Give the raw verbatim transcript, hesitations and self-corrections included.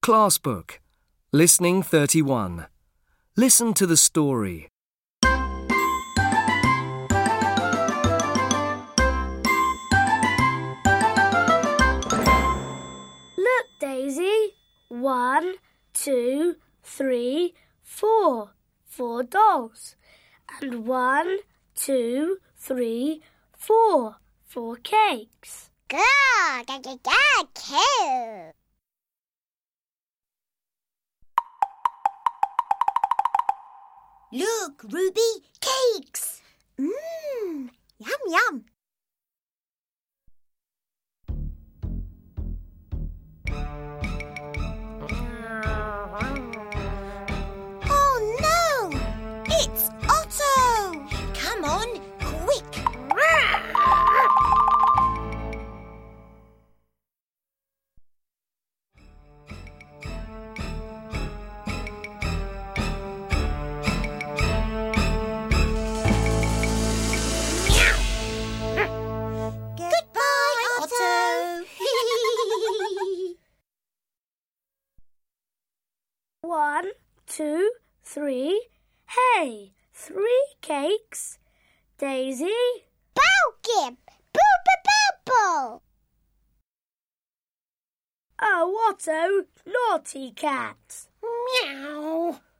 Class Book, Listening thirty-one. Listen to the story. Look, Daisy. One, two, three, four. Four dolls. And one, two, three, four. Four cakes. Good, good, good, good, cute. Look, Ruby, cakes. Mmm, yum, yum. Oh no, it's Otto. Come on, quick. One, two, three. Hey, three cakes. Daisy. Bow-gib, boo-ba-bubble. Oh, Otto, naughty cat. Meow.